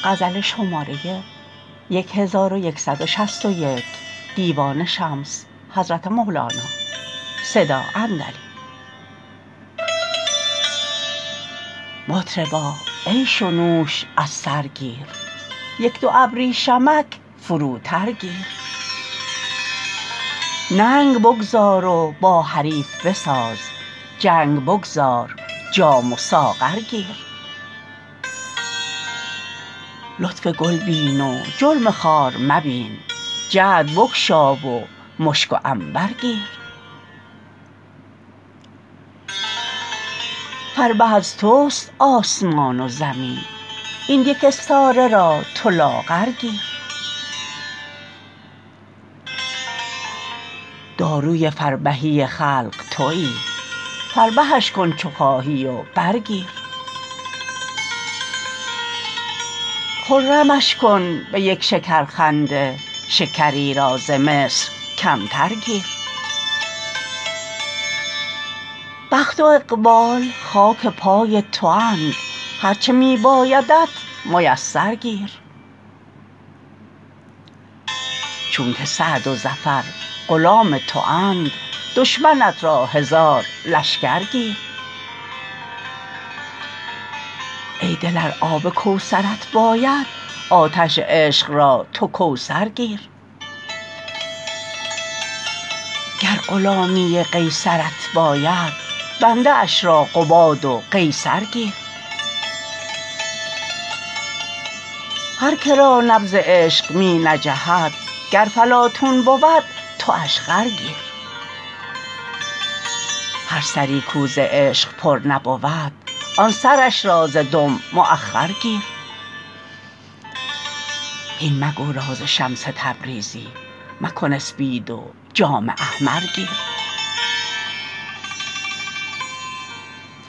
مطربا عیش و نوش از سر گیر یک دو ابریشمک فروتر گیر ننگ بگذار و با حریف بساز جنگ بگذار جام و ساغر گیر لطف گل بین و جرم خار مبین جعد بگشا و مشک و عنبر گیر فربه از توست آسمان و زمین این یک استاره را تو لاغر گیر داروی فربهی خلق توی فربهش کن چو خواهی و برگیر خرمش کن به یک شکرخنده شکری را ز مصر کمتر گیر بخت و اقبال خاک پای تواند هر چه می بایدت میسر گیر چونک سعد و ظفر غلام تواند دشمنت را هزار لشکر گیر ای دل ار آب کوثرت باید آتش عشق را تو کوثر گیر گر غلامی قیصرت باید بنده اش را قباد و قیصر گیر هر که را نبض عشق می نجهد گر فلاطون بود تواش خر گیر هر سری کو ز عشق پر نبود آن سرش را ز دم مؤخر گیر هین مگو راز شمس تبریزی مکن اسپید و جام احمر گیر